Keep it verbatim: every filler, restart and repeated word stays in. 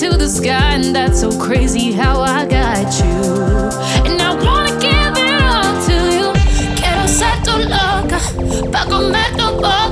to the sky, and that's so crazy how I got you. And I wanna give it all to you. Quiero ser tu loca, pa' comer tu boca.